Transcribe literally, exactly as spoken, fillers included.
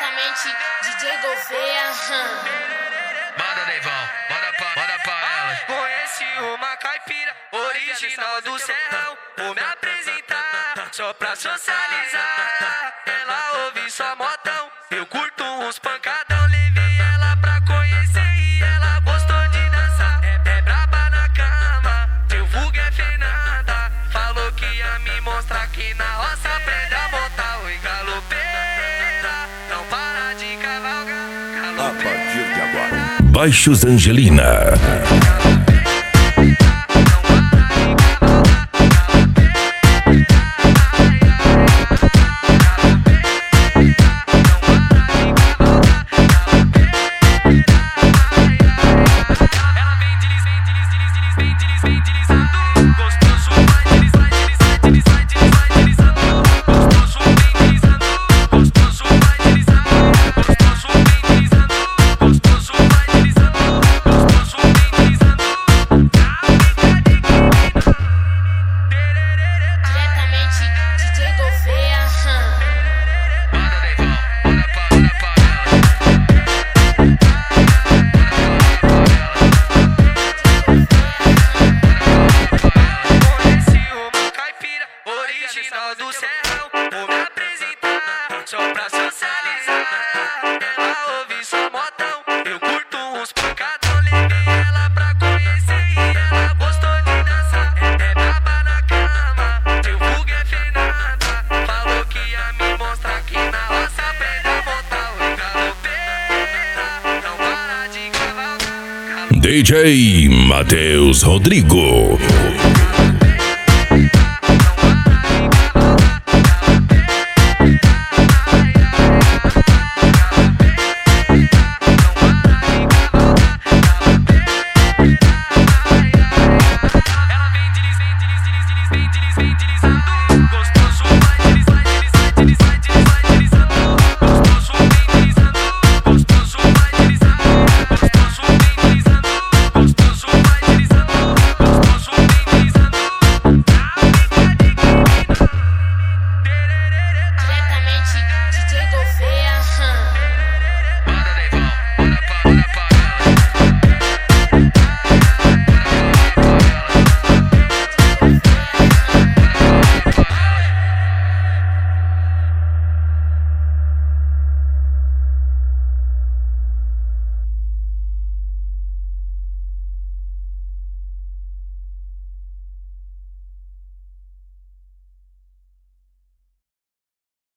Diretamente D J Gouveia. Manda, Neivão, manda pra, manda pra elas. Conheci uma caipira original do Serrão. Vou me apresentar só pra socializar. Ela ouve só modão, eu curto uns pancadão. Levei ela pra conhecer e ela gostou de dançar. É, é braba na cama, seu vulgo é Fernanda. Falou que ia me mostrar que na roça aprende a montar. Oi, galopeira, não para de cavalgar. A partir de agora, Baixos Angelina. Original do Serrão, vou me apresentar só pra socializar. Ela ouve só modão, eu curto uns pancadão. Levei ela pra conhecer e ela gostou de dançar. É, é braba na cama, seu vulgo é Fernanda. Falou que ia me mostrar que na roça aprende a montar. Oi, galopeira, não para de cavalgar. D J Matheus Rodrigo.